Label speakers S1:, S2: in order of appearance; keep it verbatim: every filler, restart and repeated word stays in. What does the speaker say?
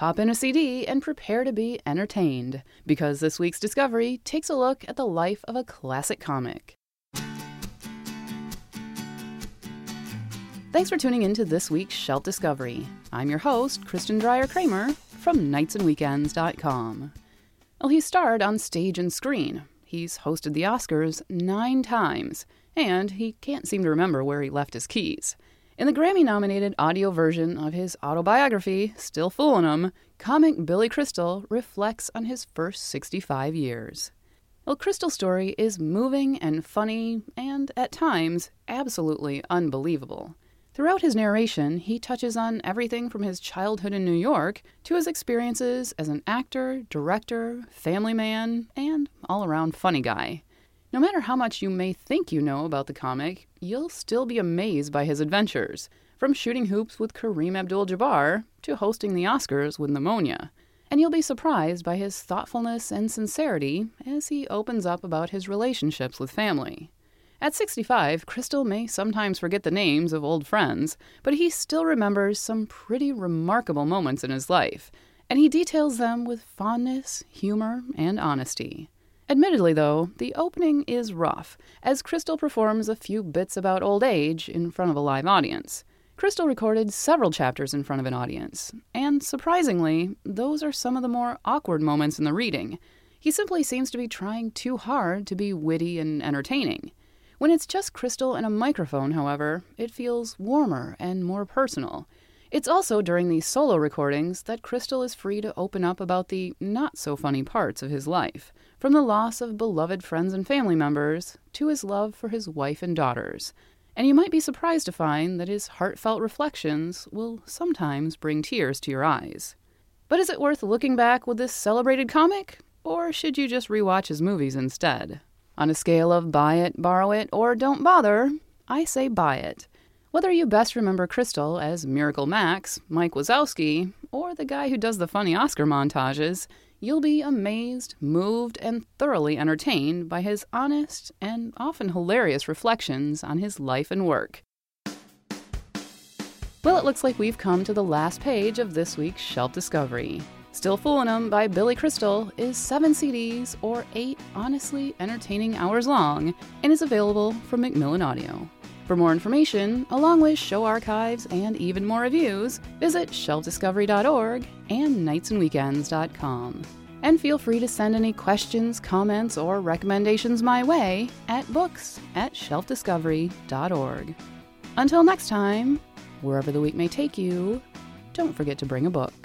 S1: pop in a C D and prepare to be entertained, because this week's Discovery takes a look at the life of a classic comic. Thanks for tuning in to this week's Shelf Discovery. I'm your host, Kristen Dreyer Kramer, from nights and weekends dot com. Well, he starred on stage and screen. He's hosted the Oscars nine times, and he can't seem to remember where he left his keys. In the Grammy-nominated audio version of his autobiography, Still Foolin' 'Em, comic Billy Crystal reflects on his first sixty-five years. Well, Crystal's story is moving and funny, and, at times, absolutely unbelievable. Throughout his narration, he touches on everything from his childhood in New York to his experiences as an actor, director, family man, and all-around funny guy. No matter how much you may think you know about the comic, you'll still be amazed by his adventures, from shooting hoops with Kareem Abdul-Jabbar to hosting the Oscars with pneumonia. And you'll be surprised by his thoughtfulness and sincerity as he opens up about his relationships with family. At sixty-five, Crystal may sometimes forget the names of old friends, but he still remembers some pretty remarkable moments in his life, and he details them with fondness, humor, and honesty. Admittedly, though, the opening is rough, as Crystal performs a few bits about old age in front of a live audience. Crystal recorded several chapters in front of an audience, and surprisingly, those are some of the more awkward moments in the reading. He simply seems to be trying too hard to be witty and entertaining. When it's just Crystal and a microphone, however, it feels warmer and more personal. It's also during these solo recordings that Crystal is free to open up about the not-so-funny parts of his life, from the loss of beloved friends and family members to his love for his wife and daughters. And you might be surprised to find that his heartfelt reflections will sometimes bring tears to your eyes. But is it worth looking back with this celebrated comic? Or should you just rewatch his movies instead? On a scale of buy it, borrow it, or don't bother, I say buy it. Whether you best remember Crystal as Miracle Max, Mike Wazowski, or the guy who does the funny Oscar montages, you'll be amazed, moved, and thoroughly entertained by his honest and often hilarious reflections on his life and work. Well, it looks like we've come to the last page of this week's Shelf Discovery. Still Foolin' 'Em by Billy Crystal is seven C Ds or eight honestly entertaining hours long and is available from Macmillan Audio. For more information, along with show archives and even more reviews, visit shelf discovery dot org and nights and weekends dot com. And feel free to send any questions, comments, or recommendations my way at books at shelf discovery dot org. Until next time, wherever the week may take you, don't forget to bring a book.